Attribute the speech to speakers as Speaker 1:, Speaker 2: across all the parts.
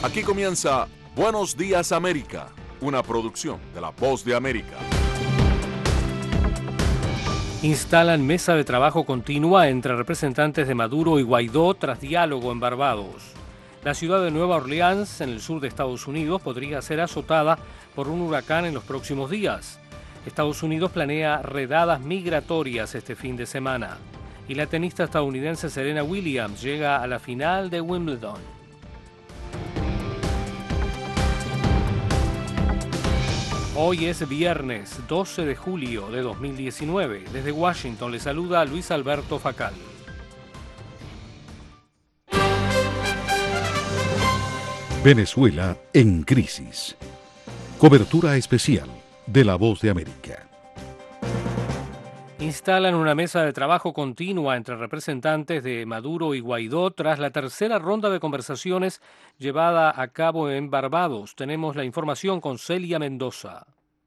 Speaker 1: Aquí comienza Buenos Días América, una producción de La Voz de América.
Speaker 2: Instalan mesa de trabajo continua entre representantes de Maduro y Guaidó tras diálogo en Barbados. La ciudad de Nueva Orleans, en el sur de Estados Unidos, podría ser azotada por un huracán en los próximos días. Estados Unidos planea redadas migratorias este fin de semana. Y la tenista estadounidense Serena Williams llega a la final de Wimbledon. Hoy es viernes 12 de julio de 2019. Desde Washington le saluda Luis Alberto Facal.
Speaker 3: Venezuela en crisis. Cobertura especial de La Voz de América.
Speaker 2: Instalan una mesa de trabajo continua entre representantes de Maduro y Guaidó tras la tercera ronda de conversaciones llevada a cabo en Barbados. Tenemos la información con Celia Mendoza.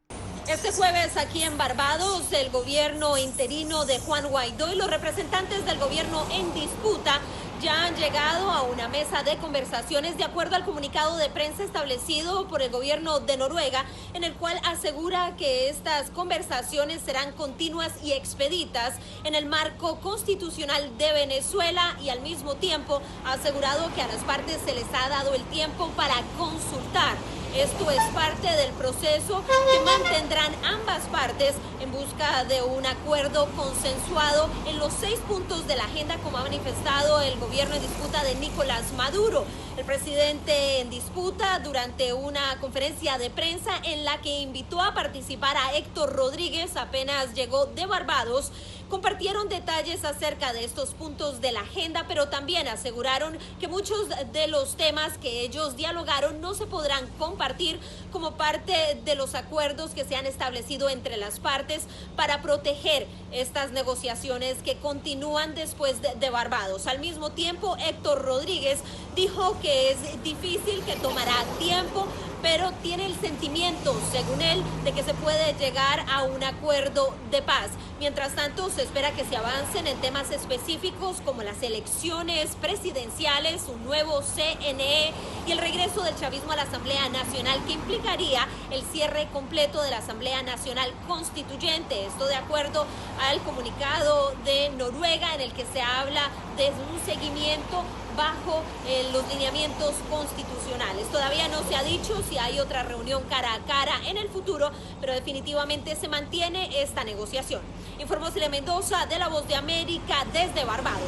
Speaker 4: Este jueves aquí en Barbados, el gobierno interino de Juan Guaidó y los representantes del gobierno en disputa ya han llegado a una mesa de conversaciones de acuerdo al comunicado de prensa establecido por el gobierno de Noruega, en el cual asegura que estas conversaciones serán continuas y expeditas en el marco constitucional de Venezuela, y al mismo tiempo ha asegurado que a las partes se les ha dado el tiempo para consultar. Esto es parte del proceso que mantendrán ambas partes en busca de un acuerdo consensuado en los 6 puntos de la agenda, como ha manifestado el gobierno en disputa de Nicolás Maduro. El presidente en disputa, durante una conferencia de prensa en la que invitó a participar a Héctor Rodríguez, apenas llegó de Barbados, compartieron detalles acerca de estos puntos de la agenda, pero también aseguraron que muchos de los temas que ellos dialogaron no se podrán compartir como parte de los acuerdos que se han establecido entre las partes para proteger estas negociaciones que continúan después de Barbados. Al mismo tiempo, Héctor Rodríguez dijo que es difícil, que tomará tiempo, pero tiene el sentimiento, según él, de que se puede llegar a un acuerdo de paz. Mientras tanto, se espera que se avancen en temas específicos como las elecciones presidenciales, un nuevo CNE y el regreso del chavismo a la Asamblea Nacional, que implicaría el cierre completo de la Asamblea Nacional Constituyente. Esto de acuerdo al comunicado de Noruega, en el que se habla de un seguimiento bajo los lineamientos constitucionales. Todavía no se ha dicho si hay otra reunión cara a cara en el futuro, pero definitivamente se mantiene esta negociación. Informó Celia Mendoza de La Voz de América desde Barbados.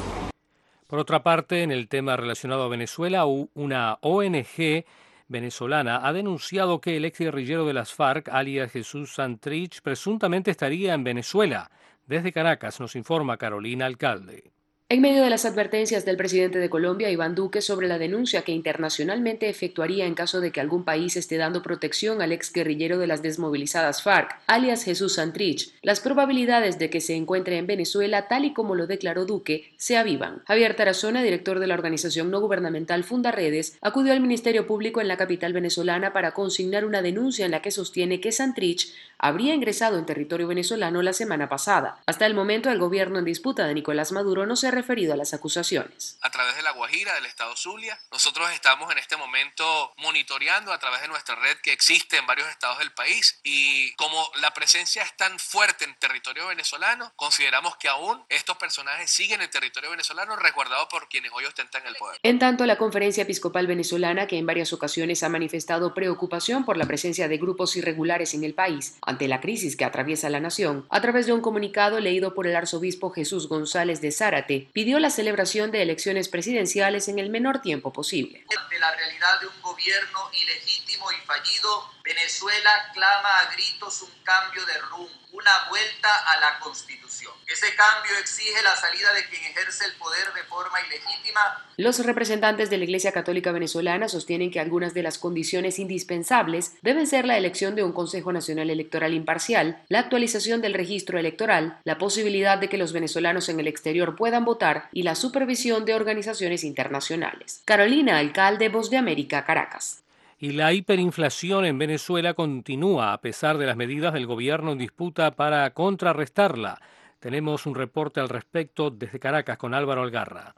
Speaker 2: Por otra parte, en el tema relacionado a Venezuela, una ONG venezolana ha denunciado que el exguerrillero de las FARC, alias Jesús Santrich, presuntamente estaría en Venezuela. Desde Caracas nos informa Carolina Alcalde.
Speaker 5: En medio de las advertencias del presidente de Colombia, Iván Duque, sobre la denuncia que internacionalmente efectuaría en caso de que algún país esté dando protección al exguerrillero de las desmovilizadas FARC, alias Jesús Santrich, las probabilidades de que se encuentre en Venezuela, tal y como lo declaró Duque, se avivan. Javier Tarazona, director de la organización no gubernamental Fundaredes, acudió al Ministerio Público en la capital venezolana para consignar una denuncia en la que sostiene que Santrich habría ingresado en territorio venezolano la semana pasada. Hasta el momento, el gobierno en disputa de Nicolás Maduro no se ha referido a las acusaciones.
Speaker 6: A través de La Guajira, del estado Zulia, nosotros estamos en este momento monitoreando a través de nuestra red que existe en varios estados del país, y como la presencia es tan fuerte en territorio venezolano, consideramos que aún estos personajes siguen en territorio venezolano resguardados por quienes hoy ostentan el poder.
Speaker 5: En tanto, la Conferencia Episcopal Venezolana, que en varias ocasiones ha manifestado preocupación por la presencia de grupos irregulares en el país ante la crisis que atraviesa la nación, a través de un comunicado leído por el arzobispo Jesús González de Zárate, pidió la celebración de elecciones presidenciales en el menor tiempo posible.
Speaker 7: Ante la realidad de un gobierno ilegítimo y fallido, Venezuela clama a gritos un cambio de rumbo, una vuelta a la Constitución. Ese cambio exige la salida de quien ejerce el poder de forma ilegítima.
Speaker 5: Los representantes de la Iglesia Católica Venezolana sostienen que algunas de las condiciones indispensables deben ser la elección de un Consejo Nacional Electoral imparcial, la actualización del registro electoral, la posibilidad de que los venezolanos en el exterior puedan votar y la supervisión de organizaciones internacionales. Carolina Alcalde, Voz de América, Caracas.
Speaker 2: Y la hiperinflación en Venezuela continúa a pesar de las medidas del gobierno en disputa para contrarrestarla. Tenemos un reporte al respecto desde Caracas con Álvaro Algarra.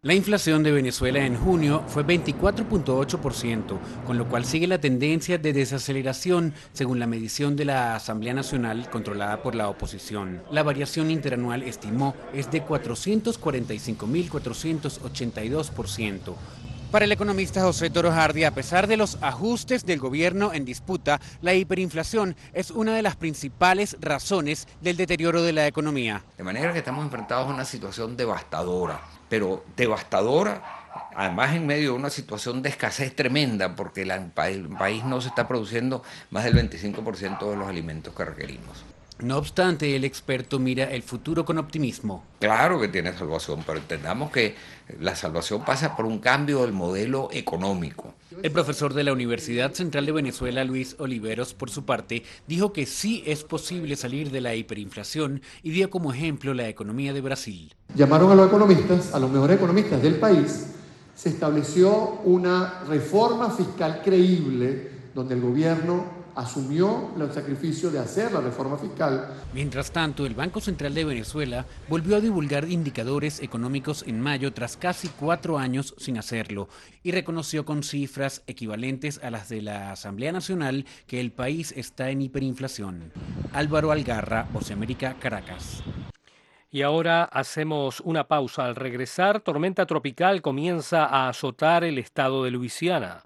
Speaker 8: La inflación de Venezuela en junio fue 24.8%, con lo cual sigue la tendencia de desaceleración según la medición de la Asamblea Nacional controlada por la oposición. La variación interanual estimó es de 445.482%. Para el economista José Toro Hardy, a pesar de los ajustes del gobierno en disputa, la hiperinflación es una de las principales razones del deterioro de la economía.
Speaker 9: De manera que estamos enfrentados a una situación devastadora, pero devastadora, además en medio de una situación de escasez tremenda, porque el país no se está produciendo más del 25% de los alimentos que requerimos.
Speaker 8: No obstante, el experto mira el futuro con optimismo.
Speaker 9: Claro que tiene salvación, pero entendamos que la salvación pasa por un cambio del modelo económico.
Speaker 8: El profesor de la Universidad Central de Venezuela, Luis Oliveros, por su parte, dijo que sí es posible salir de la hiperinflación y dio como ejemplo la economía de Brasil.
Speaker 10: Llamaron a los economistas, a los mejores economistas del país, se estableció una reforma fiscal creíble donde el gobierno asumió el sacrificio de hacer la reforma fiscal.
Speaker 8: Mientras tanto, el Banco Central de Venezuela volvió a divulgar indicadores económicos en mayo tras casi 4 años sin hacerlo y reconoció con cifras equivalentes a las de la Asamblea Nacional que el país está en hiperinflación. Álvaro Algarra, Voz de América, Caracas.
Speaker 2: Y ahora hacemos una pausa. Al regresar, tormenta tropical comienza a azotar el estado de Luisiana.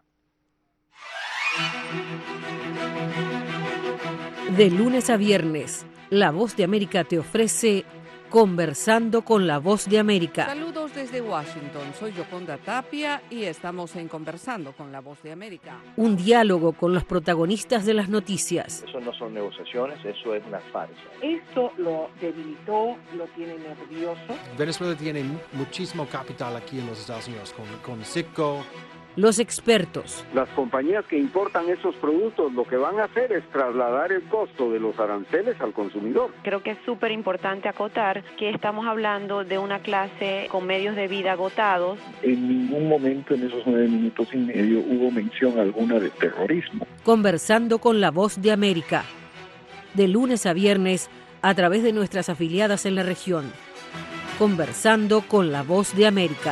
Speaker 11: De lunes a viernes, La Voz de América te ofrece Conversando con La Voz de América.
Speaker 12: Saludos desde Washington, soy Yoconda Tapia y estamos en Conversando con La Voz de América.
Speaker 11: Un diálogo con los protagonistas de las noticias.
Speaker 13: Eso no son negociaciones, eso es una farsa.
Speaker 14: Esto lo debilitó, lo tiene nervioso.
Speaker 15: Venezuela tiene muchísimo capital aquí en los Estados Unidos, con Citgo.
Speaker 11: Los expertos.
Speaker 16: Las compañías que importan esos productos lo que van a hacer es trasladar el costo de los aranceles al consumidor.
Speaker 17: Creo que es súper importante acotar que estamos hablando de una clase con medios de vida agotados.
Speaker 18: En ningún momento en esos 9 minutos y medio hubo mención alguna de terrorismo.
Speaker 11: Conversando con La Voz de América. De lunes a viernes a través de nuestras afiliadas en la región. Conversando con La Voz de América.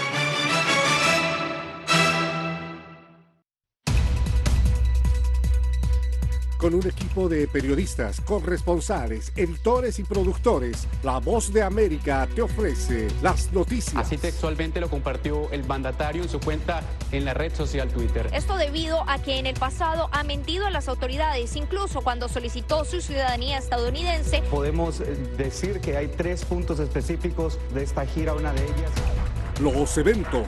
Speaker 19: Con un equipo de periodistas, corresponsales, editores y productores, La Voz de América te ofrece las noticias.
Speaker 20: Así textualmente lo compartió el mandatario en su cuenta en la red social Twitter.
Speaker 21: Esto debido a que en el pasado ha mentido a las autoridades, incluso cuando solicitó su ciudadanía estadounidense.
Speaker 22: Podemos decir que hay 3 puntos específicos de esta gira, una de ellas.
Speaker 19: Los eventos.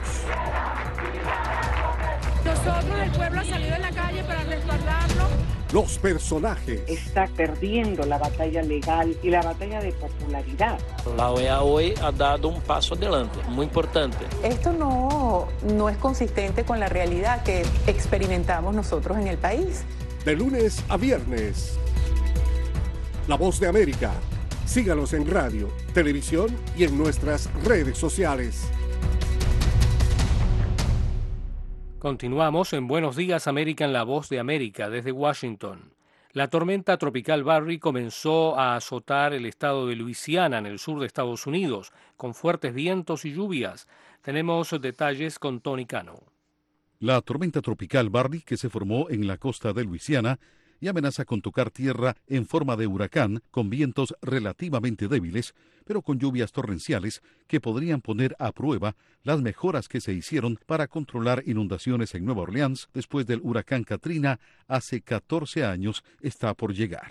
Speaker 12: Nosotros, el pueblo ha salido en la calle para respaldarlo.
Speaker 19: Los personajes.
Speaker 14: Está perdiendo la batalla legal y la batalla de popularidad.
Speaker 23: La OEA hoy ha dado un paso adelante, muy importante.
Speaker 24: Esto no es consistente con la realidad que experimentamos nosotros en el país.
Speaker 19: De lunes a viernes. La Voz de América. Síganos en radio, televisión y en nuestras redes sociales.
Speaker 2: Continuamos en Buenos Días América en La Voz de América desde Washington. La tormenta tropical Barry comenzó a azotar el estado de Luisiana en el sur de Estados Unidos, con fuertes vientos y lluvias. Tenemos detalles con Tony Cano.
Speaker 3: La tormenta tropical Barry, que se formó en la costa de Luisiana y amenaza con tocar tierra en forma de huracán con vientos relativamente débiles, pero con lluvias torrenciales que podrían poner a prueba las mejoras que se hicieron para controlar inundaciones en Nueva Orleans después del huracán Katrina hace 14 años, está por llegar.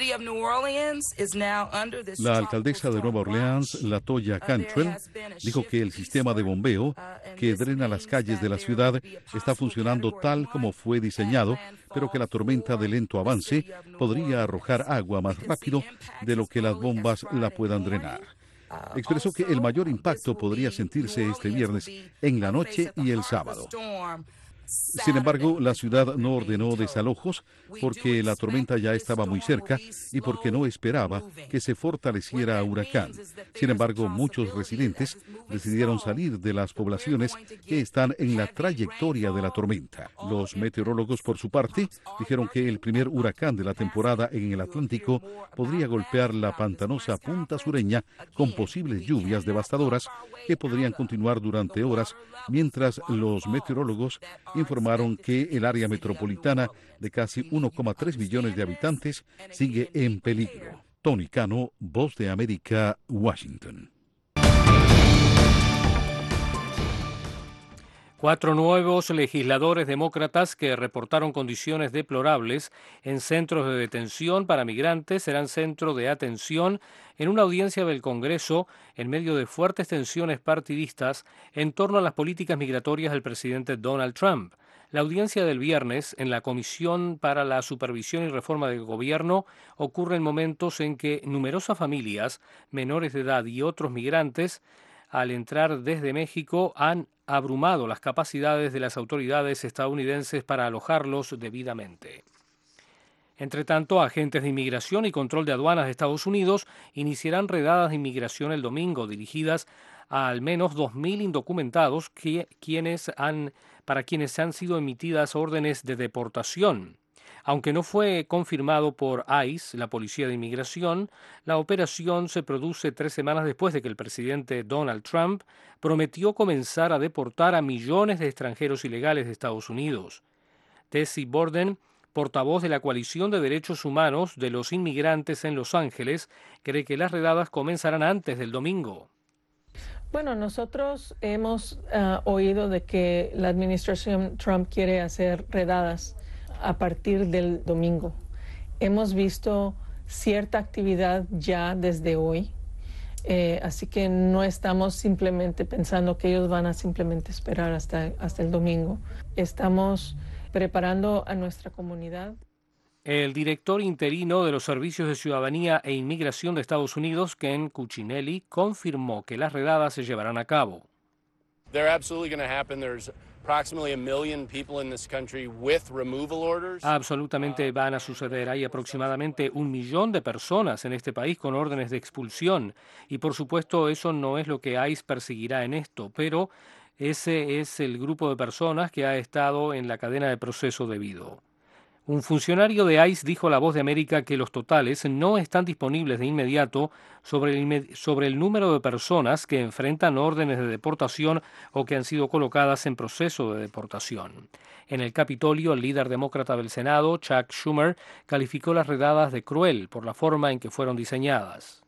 Speaker 3: La alcaldesa de Nueva Orleans, LaToya Cantrell, dijo que el sistema de bombeo que drena las calles de la ciudad está funcionando tal como fue diseñado, pero que la tormenta de lento avance podría arrojar agua más rápido de lo que las bombas la puedan drenar. Expresó que el mayor impacto podría sentirse este viernes en la noche y el sábado. Sin embargo, la ciudad no ordenó desalojos porque la tormenta ya estaba muy cerca y porque no esperaba que se fortaleciera a huracán. Sin embargo, muchos residentes decidieron salir de las poblaciones que están en la trayectoria de la tormenta. Los meteorólogos, por su parte, dijeron que el primer huracán de la temporada en el Atlántico podría golpear la pantanosa punta sureña con posibles lluvias devastadoras que podrían continuar durante horas, mientras los meteorólogos informaron que el área metropolitana de casi 1,3 millones de habitantes sigue en peligro. Tony Cano, Voz de América, Washington.
Speaker 2: 4 nuevos legisladores demócratas que reportaron condiciones deplorables en centros de detención para migrantes serán centro de atención en una audiencia del Congreso en medio de fuertes tensiones partidistas en torno a las políticas migratorias del presidente Donald Trump. La audiencia del viernes en la Comisión para la Supervisión y Reforma del Gobierno ocurre en momentos en que numerosas familias, menores de edad y otros migrantes, al entrar desde México, han abrumado las capacidades de las autoridades estadounidenses para alojarlos debidamente. Entre tanto, agentes de inmigración y control de aduanas de Estados Unidos iniciarán redadas de inmigración el domingo dirigidas a al menos 2.000 indocumentados para quienes han sido emitidas órdenes de deportación. Aunque no fue confirmado por ICE, la Policía de Inmigración, la operación se produce 3 semanas después de que el presidente Donald Trump prometió comenzar a deportar a millones de extranjeros ilegales de Estados Unidos. Tessie Borden, portavoz de la Coalición de Derechos Humanos de los Inmigrantes en Los Ángeles, cree que las redadas comenzarán antes del domingo.
Speaker 1: Bueno, nosotros hemos oído de que la administración Trump quiere hacer redadas a partir del domingo. Hemos visto cierta actividad ya desde hoy, así que no estamos simplemente pensando que ellos van a simplemente esperar hasta el domingo. Estamos preparando a nuestra comunidad.
Speaker 2: El director interino de los Servicios de Ciudadanía e Inmigración de Estados Unidos, Ken Cuccinelli, confirmó que las redadas se llevarán a cabo. Absolutamente van a suceder. Hay aproximadamente 1 millón de personas en este país con órdenes de expulsión. Y por supuesto eso no es lo que ICE perseguirá en esto, pero ese es el grupo de personas que ha estado en la cadena de proceso debido. Un funcionario de ICE dijo a La Voz de América que los totales no están disponibles de inmediato sobre el número de personas que enfrentan órdenes de deportación o que han sido colocadas en proceso de deportación. En el Capitolio, el líder demócrata del Senado, Chuck Schumer, calificó las redadas de cruel por la forma en que fueron diseñadas.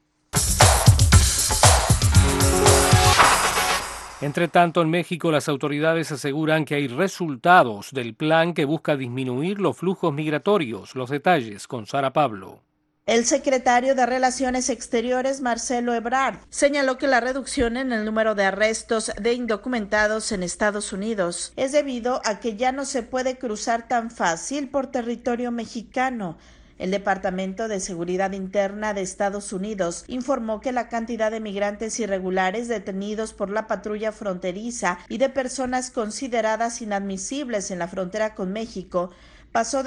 Speaker 2: Entre tanto, en México, las autoridades aseguran que hay resultados del plan que busca disminuir los flujos migratorios. Los detalles con Sara Pablo.
Speaker 4: El secretario de Relaciones Exteriores, Marcelo Ebrard, señaló que la reducción en el número de arrestos de indocumentados en Estados Unidos es debido a que ya no se puede cruzar tan fácil por territorio mexicano. El Departamento de Seguridad Interna de Estados Unidos informó que la cantidad de migrantes irregulares detenidos por la patrulla fronteriza y de personas consideradas inadmisibles en la frontera con México pasó de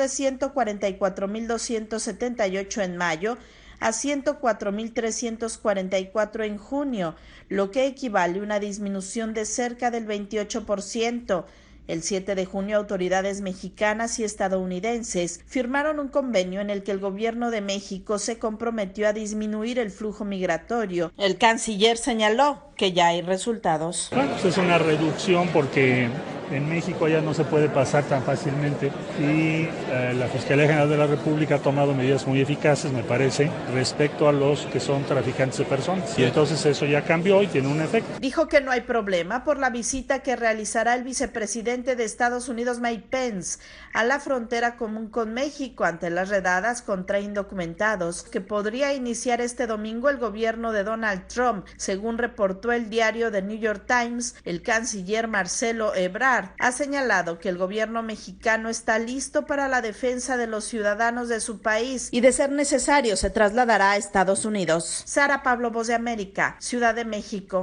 Speaker 4: 144.278 en mayo a 104.344 en junio, lo que equivale a una disminución de cerca del 28%. El 7 de junio, autoridades mexicanas y estadounidenses firmaron un convenio en el que el gobierno de México se comprometió a disminuir el flujo migratorio. El canciller señaló que ya hay resultados.
Speaker 6: Bueno, pues es una reducción porque en México ya no se puede pasar tan fácilmente y la Fiscalía General de la República ha tomado medidas muy eficaces, me parece, respecto a los que son traficantes de personas. Y entonces eso ya cambió y tiene un efecto.
Speaker 4: Dijo que no hay problema por la visita que realizará el vicepresidente de Estados Unidos, Mike Pence, a la frontera común con México ante las redadas contra indocumentados que podría iniciar este domingo el gobierno de Donald Trump. Según reportó el diario The New York Times, el canciller Marcelo Ebrard ha señalado que el gobierno mexicano está listo para la defensa de los ciudadanos de su país y de ser necesario se trasladará a Estados Unidos. Sara Pablo, Voz de América, Ciudad de México.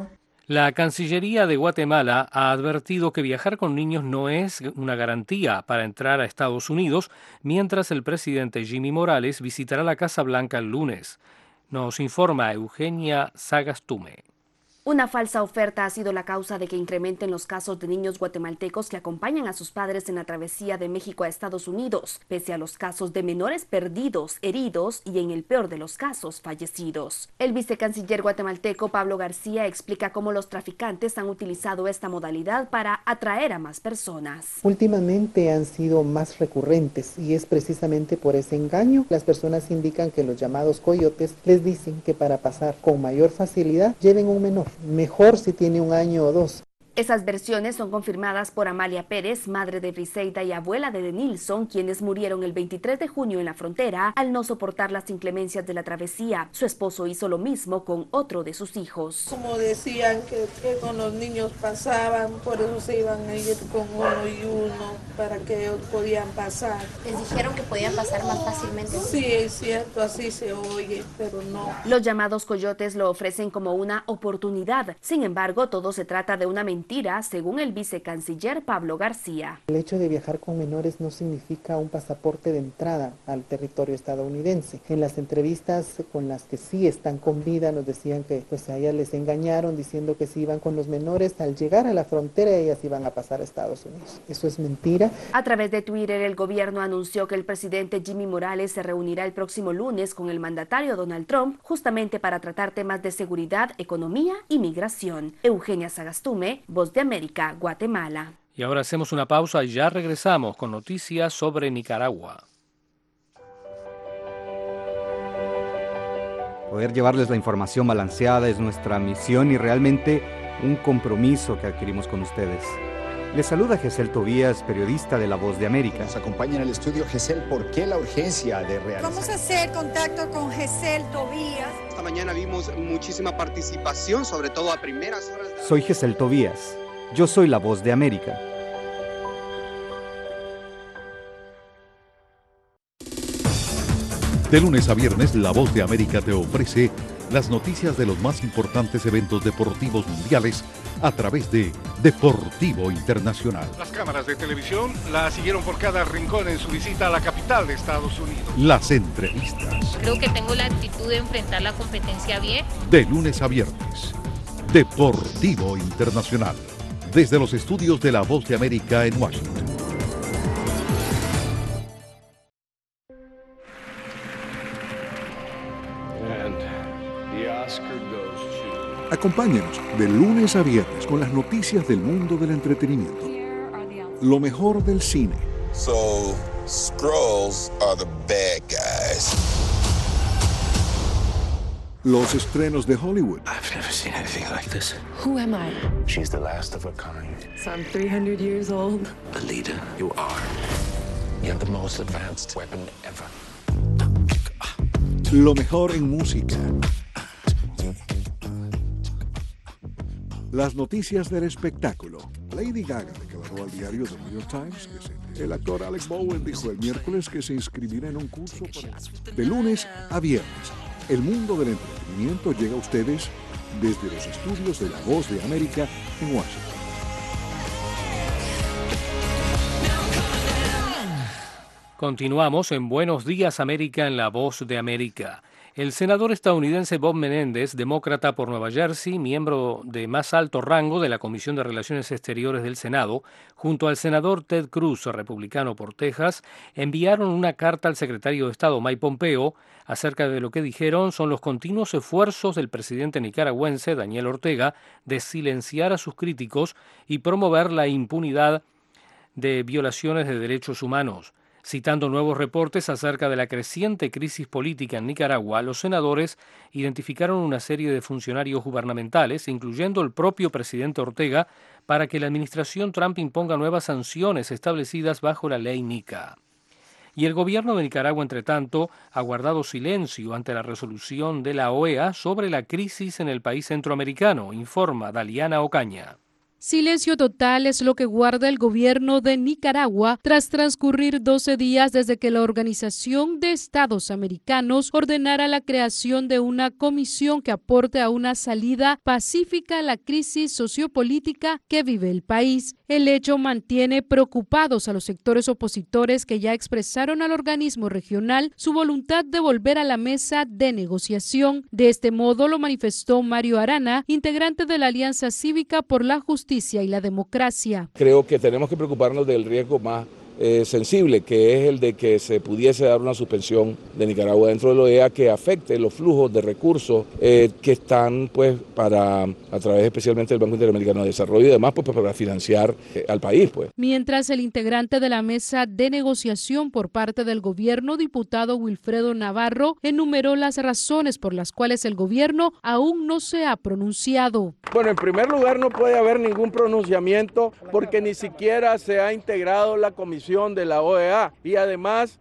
Speaker 2: La Cancillería de Guatemala ha advertido que viajar con niños no es una garantía para entrar a Estados Unidos, mientras el presidente Jimmy Morales visitará la Casa Blanca el lunes. Nos informa Eugenia Sagastume.
Speaker 5: Una falsa oferta ha sido la causa de que incrementen los casos de niños guatemaltecos que acompañan a sus padres en la travesía de México a Estados Unidos, pese a los casos de menores perdidos, heridos y, en el peor de los casos, fallecidos. El vicecanciller guatemalteco Pablo García explica cómo los traficantes han utilizado esta modalidad para atraer a más personas.
Speaker 7: Últimamente han sido más recurrentes y es precisamente por ese engaño. Las personas indican que los llamados coyotes les dicen que para pasar con mayor facilidad lleven un menor. Mejor si tiene 1 año o 2.
Speaker 5: Esas versiones son confirmadas por Amalia Pérez, madre de Briseida y abuela de Denilson, quienes murieron el 23 de junio en la frontera al no soportar las inclemencias de la travesía. Su esposo hizo lo mismo con otro de sus hijos.
Speaker 9: Como decían que con los niños pasaban, por eso se iban a ir con uno y uno, para que ellos podían pasar.
Speaker 21: ¿Les dijeron que podían pasar más fácilmente?
Speaker 9: Sí, es cierto, así se oye, pero no.
Speaker 5: Los llamados coyotes lo ofrecen como una oportunidad. Sin embargo, todo se trata de una mentira, según el vicecanciller Pablo García.
Speaker 7: El hecho de viajar con menores no significa un pasaporte de entrada al territorio estadounidense. En las entrevistas con las que sí están con vida nos decían que pues a ellas les engañaron diciendo que si iban con los menores, al llegar a la frontera ellas iban a pasar a Estados Unidos. Eso es mentira.
Speaker 5: A través de Twitter, el gobierno anunció que el presidente Jimmy Morales se reunirá el próximo lunes con el mandatario Donald Trump, justamente para tratar temas de seguridad, economía y migración. Eugenia Sagastume, Voz de América, Guatemala.
Speaker 2: Y ahora hacemos una pausa y ya regresamos con noticias sobre Nicaragua.
Speaker 10: Poder llevarles la información balanceada es nuestra misión y realmente un compromiso que adquirimos con ustedes. Les saluda Gesel Tobías, periodista de La Voz de América.
Speaker 25: Nos acompaña en el estudio Gesel. ¿Por qué la urgencia de realizar?
Speaker 26: Vamos a hacer contacto con Gesel Tobías.
Speaker 27: Esta mañana vimos muchísima participación, sobre todo a primeras horas.
Speaker 10: Soy Gesel Tobías. Yo soy La Voz de América.
Speaker 3: De lunes a viernes, La Voz de América te ofrece las noticias de los más importantes eventos deportivos mundiales a través de Deportivo Internacional.
Speaker 19: Las cámaras de televisión la siguieron por cada rincón en su visita a la capital de Estados Unidos.
Speaker 3: Las entrevistas.
Speaker 21: Creo que tengo la actitud de enfrentar la competencia bien.
Speaker 3: De lunes a viernes, Deportivo Internacional. Desde los estudios de La Voz de América en Washington.
Speaker 28: Acompáñenos de lunes a viernes con las noticias del mundo del entretenimiento. Lo mejor del cine.
Speaker 29: So, Skrulls are the bad guys.
Speaker 28: Los estrenos de Hollywood.
Speaker 29: I've never seen anything like this.
Speaker 30: Who am I?
Speaker 29: She's the last of her kind.
Speaker 30: So I'm 300 years old.
Speaker 29: The leader you are. You're the most advanced weapon ever.
Speaker 28: Lo mejor en música. Las noticias del espectáculo. Lady Gaga declaró al diario The New York Times que el actor Alec Bowen dijo el miércoles que se inscribirá en un curso de lunes a viernes. El mundo del entretenimiento llega a ustedes desde los estudios de La Voz de América en Washington.
Speaker 2: Continuamos en Buenos Días América en La Voz de América. El senador estadounidense Bob Menéndez, demócrata por Nueva Jersey, miembro de más alto rango de la Comisión de Relaciones Exteriores del Senado, junto al senador Ted Cruz, republicano por Texas, enviaron una carta al secretario de Estado Mike Pompeo acerca de lo que dijeron son los continuos esfuerzos del presidente nicaragüense Daniel Ortega de silenciar a sus críticos y promover la impunidad de violaciones de derechos humanos. Citando nuevos reportes acerca de la creciente crisis política en Nicaragua, los senadores identificaron una serie de funcionarios gubernamentales, incluyendo el propio presidente Ortega, para que la administración Trump imponga nuevas sanciones establecidas bajo la ley Nica. Y el gobierno de Nicaragua, entre tanto, ha guardado silencio ante la resolución de la OEA sobre la crisis en el país centroamericano, informa Daliana Ocaña.
Speaker 8: Silencio total es lo que guarda el gobierno de Nicaragua tras transcurrir 12 días desde que la Organización de Estados Americanos ordenara la creación de una comisión que aporte a una salida pacífica a la crisis sociopolítica que vive el país. El hecho mantiene preocupados a los sectores opositores que ya expresaron al organismo regional su voluntad de volver a la mesa de negociación. De este modo lo manifestó Mario Arana, integrante de la Alianza Cívica por la Justicia y la Democracia.
Speaker 11: Creo que tenemos que preocuparnos del riesgo más sensible, que es el de que se pudiese dar una suspensión de Nicaragua dentro de la OEA que afecte los flujos de recursos que están pues a través especialmente del Banco Interamericano de Desarrollo y demás pues para financiar al país pues.
Speaker 8: Mientras el integrante de la mesa de negociación por parte del gobierno, diputado Wilfredo Navarro, enumeró las razones por las cuales el gobierno aún no se ha pronunciado.
Speaker 12: Bueno, en primer lugar no puede haber ningún pronunciamiento porque ni siquiera se ha integrado la comisión de la OEA y además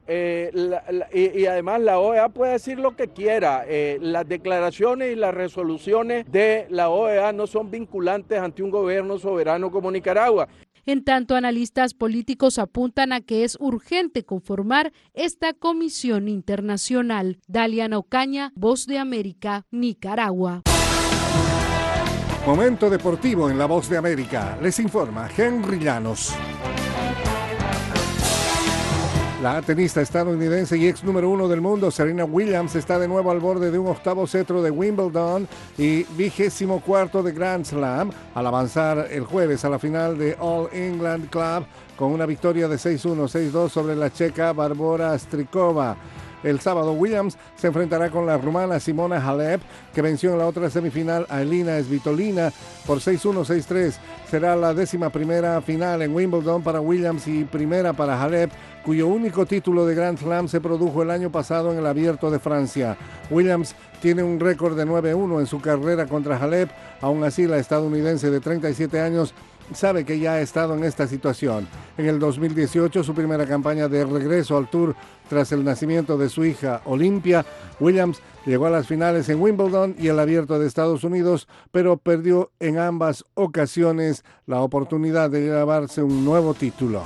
Speaker 12: la OEA puede decir lo que quiera. Las declaraciones y las resoluciones de la OEA no son vinculantes ante un gobierno soberano como Nicaragua.
Speaker 8: En tanto, analistas políticos apuntan a que es urgente conformar esta comisión internacional. Daliana Ocaña, Voz de América, Nicaragua.
Speaker 19: Momento deportivo en La Voz de América. Les informa Henry Llanos. La tenista estadounidense y ex número 1 del mundo, Serena Williams, está de nuevo al borde de un octavo cetro de Wimbledon y 24º de Grand Slam al avanzar el jueves a la final de All England Club con una victoria de 6-1, 6-2 sobre la checa Barbora Strykova. El sábado Williams se enfrentará con la rumana Simona Halep, que venció en la otra semifinal a Elina Svitolina por 6-1, 6-3. Será la 11ª final en Wimbledon para Williams y primera para Halep, cuyo único título de Grand Slam se produjo el año pasado en el Abierto de Francia. Williams tiene un récord de 9-1 en su carrera contra Halep. Aún así, la estadounidense de 37 años sabe que ya ha estado en esta situación. En el 2018, su primera campaña de regreso al Tour tras el nacimiento de su hija Olimpia, Williams llegó a las finales en Wimbledon y el Abierto de Estados Unidos, pero perdió en ambas ocasiones la oportunidad de llevarse un nuevo título.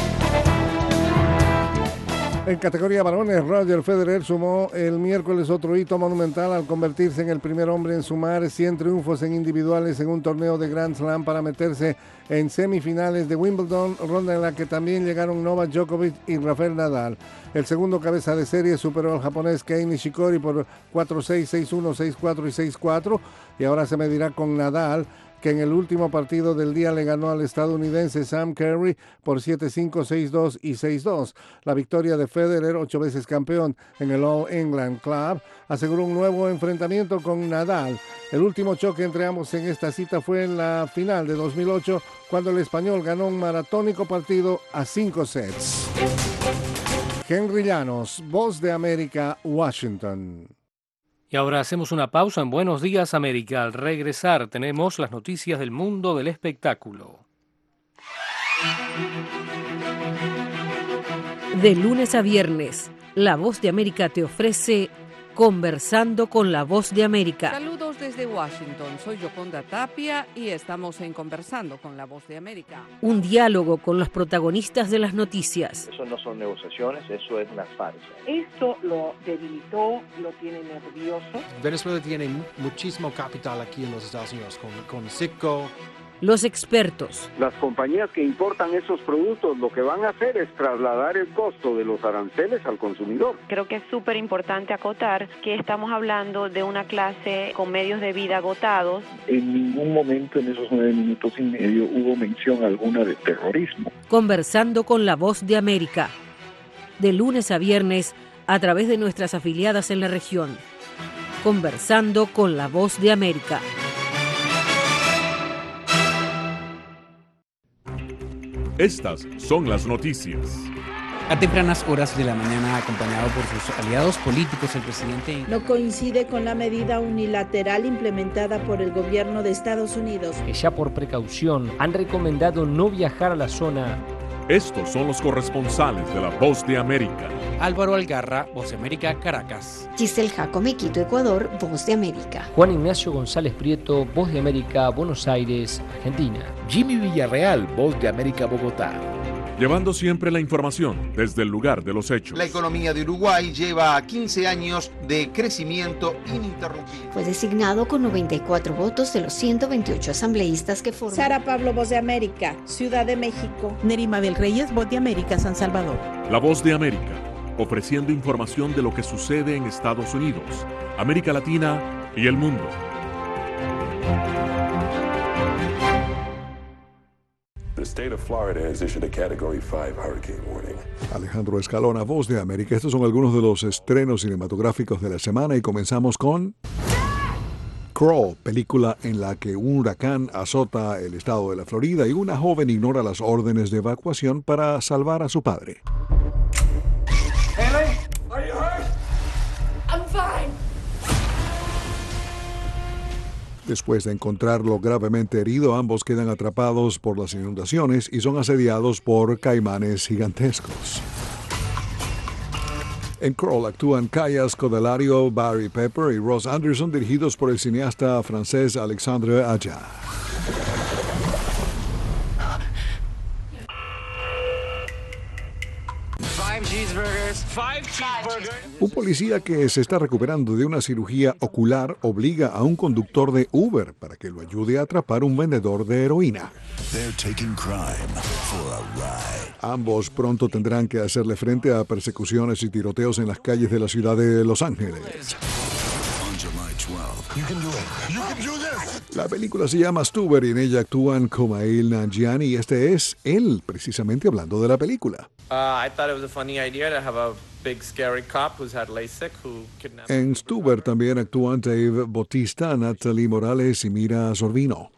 Speaker 19: En categoría varones, Roger Federer sumó el miércoles otro hito monumental al convertirse en el primer hombre en sumar 100 triunfos en individuales en un torneo de Grand Slam para meterse en semifinales de Wimbledon, ronda en la que también llegaron Novak Djokovic y Rafael Nadal. El segundo cabeza de serie superó al japonés Kei Nishikori por 4-6, 6-1, 6-4 y 6-4 y ahora se medirá con Nadal, que en el último partido del día le ganó al estadounidense Sam Querrey por 7-5, 6-2 y 6-2. La victoria de Federer, 8 veces campeón en el All England Club, aseguró un nuevo enfrentamiento con Nadal. El último choque entre ambos en esta cita fue en la final de 2008, cuando el español ganó un maratónico partido a 5 sets. Henry Llanos, Voz de América, Washington.
Speaker 2: Y ahora hacemos una pausa en Buenos Días América. Al regresar tenemos las noticias del mundo del espectáculo.
Speaker 13: De lunes a viernes, La Voz de América te ofrece Conversando con La Voz de América.
Speaker 15: Saludos desde Washington, soy Yoconda Tapia y estamos en Conversando con La Voz de América.
Speaker 13: Un diálogo con los protagonistas de las noticias.
Speaker 16: Eso no son negociaciones, eso es una farsa.
Speaker 14: Esto lo debilitó, lo tiene nervioso.
Speaker 17: Venezuela tiene muchísimo capital aquí en los Estados Unidos, con Citgo.
Speaker 13: Los expertos.
Speaker 18: Las compañías que importan esos productos lo que van a hacer es trasladar el costo de los aranceles al consumidor.
Speaker 20: Creo que es súper importante acotar que estamos hablando de una clase con medios de vida agotados.
Speaker 22: En ningún momento en esos 9 minutos y medio hubo mención alguna de terrorismo.
Speaker 13: Conversando con La Voz de América. De lunes a viernes a través de nuestras afiliadas en la región. Conversando con La Voz de América.
Speaker 31: Estas son las noticias.
Speaker 32: A tempranas horas de la mañana, acompañado por sus aliados políticos, el presidente
Speaker 4: no coincide con la medida unilateral implementada por el gobierno de Estados Unidos.
Speaker 33: Que ya por precaución han recomendado no viajar a la zona.
Speaker 31: Estos son los corresponsales de La Voz de América.
Speaker 32: Álvaro Algarra, Voz de América, Caracas.
Speaker 1: Giselle Jacome, Quito, Ecuador, Voz de América.
Speaker 5: Juan Ignacio González Prieto, Voz de América, Buenos Aires, Argentina.
Speaker 6: Jimmy Villarreal, Voz de América, Bogotá.
Speaker 31: Llevando siempre la información desde el lugar de los hechos.
Speaker 7: La economía de Uruguay lleva 15 años de crecimiento ininterrumpido.
Speaker 1: Fue designado con 94 votos de los 128 asambleístas que forman.
Speaker 4: Sara Pablo, Voz de América, Ciudad de México.
Speaker 9: Nerima del Reyes, Voz de América, San Salvador.
Speaker 31: La Voz de América, ofreciendo información de lo que sucede en Estados Unidos, América Latina y el mundo.
Speaker 10: The state of Florida has issued a Category 5 hurricane warning.
Speaker 28: Alejandro Escalona, Voz de América. Estos son algunos de los estrenos cinematográficos de la semana y comenzamos con Crawl, película en la que un huracán azota el estado de la Florida y una joven ignora las órdenes de evacuación para salvar a su padre.
Speaker 21: Haley, are you hurt? I'm fine.
Speaker 28: Después de encontrarlo gravemente herido, ambos quedan atrapados por las inundaciones y son asediados por caimanes gigantescos. En Crawl actúan Kaya Scodelario, Barry Pepper y Ross Anderson, dirigidos por el cineasta francés Alexandre Aja. Un policía que se está recuperando de una cirugía ocular obliga a un conductor de Uber para que lo ayude a atrapar un vendedor de heroína. Ambos pronto tendrán que hacerle frente a persecuciones y tiroteos en las calles de la ciudad de Los Ángeles. La película se llama Stuber y en ella actúan Kumail Nanjiani y este es él, precisamente hablando de la película. En Stuber también actúan Dave Bautista, Natalie Morales y Mira Sorvino.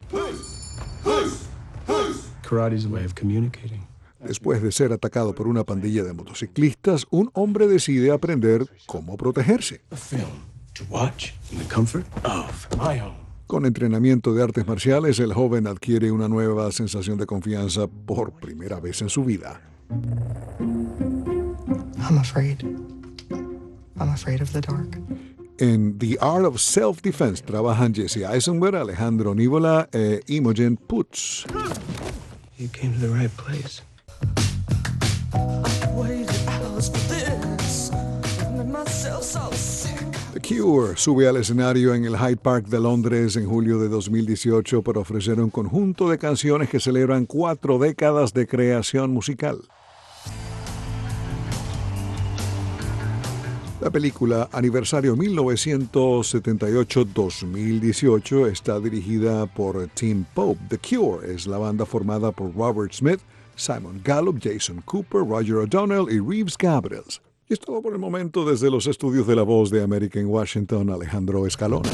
Speaker 23: Karate's a way of communicating.
Speaker 28: Después de ser atacado por una pandilla de motociclistas, un hombre decide aprender cómo protegerse. Con entrenamiento de artes marciales, el joven adquiere una nueva sensación de confianza por primera vez en su vida.
Speaker 23: I'm afraid of the dark.
Speaker 28: En The Art of Self-Defense trabajan Jesse Eisenberg, Alejandro Nívola e Imogen Poots.
Speaker 23: You came to the right place.
Speaker 28: The Cure sube al escenario en el Hyde Park de Londres en julio de 2018 para ofrecer un conjunto de canciones que celebran 4 décadas de creación musical. La película Aniversario 1978-2018 está dirigida por Tim Pope. The Cure es la banda formada por Robert Smith, Simon Gallup, Jason Cooper, Roger O'Donnell y Reeves Gabrels. Y es todo por el momento desde los estudios de La Voz de América en Washington, Alejandro Escalona.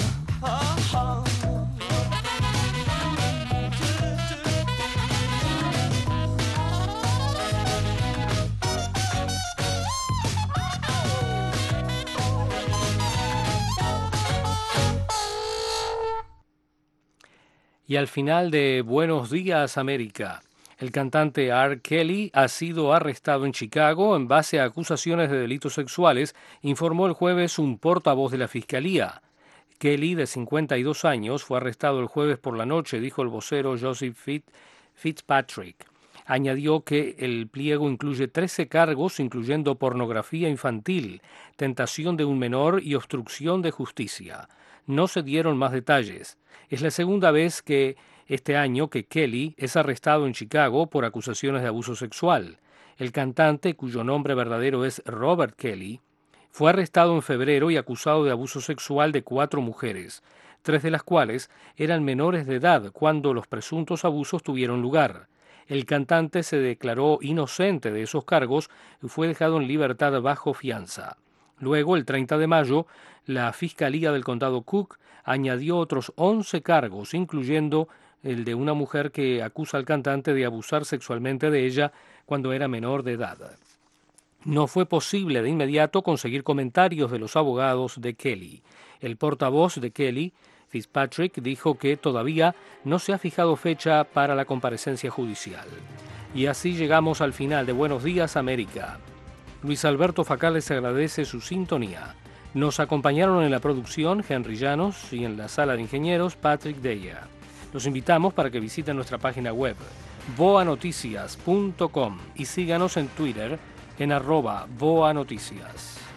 Speaker 2: Y al final de Buenos Días, América, el cantante R. Kelly ha sido arrestado en Chicago en base a acusaciones de delitos sexuales, informó el jueves un portavoz de la Fiscalía. Kelly, de 52 años, fue arrestado el jueves por la noche, dijo el vocero Joseph Fitzpatrick. Añadió que el pliego incluye 13 cargos, incluyendo pornografía infantil, tentación de un menor y obstrucción de justicia. No se dieron más detalles. Es la segunda vez que este año que Kelly es arrestado en Chicago por acusaciones de abuso sexual. El cantante, cuyo nombre verdadero es Robert Kelly, fue arrestado en febrero y acusado de abuso sexual de 4 mujeres, 3 de las cuales eran menores de edad cuando los presuntos abusos tuvieron lugar. El cantante se declaró inocente de esos cargos y fue dejado en libertad bajo fianza. Luego, el 30 de mayo, la Fiscalía del Condado Cook añadió otros 11 cargos, incluyendo el de una mujer que acusa al cantante de abusar sexualmente de ella cuando era menor de edad. No fue posible de inmediato conseguir comentarios de los abogados de Kelly. El portavoz de Kelly, Fitzpatrick, dijo que todavía no se ha fijado fecha para la comparecencia judicial. Y así llegamos al final de Buenos Días América. Luis Alberto Facal les agradece su sintonía. Nos acompañaron en la producción Henry Llanos y en la sala de ingenieros Patrick Deya. Los invitamos para que visiten nuestra página web boanoticias.com y síganos en Twitter en @boanoticias.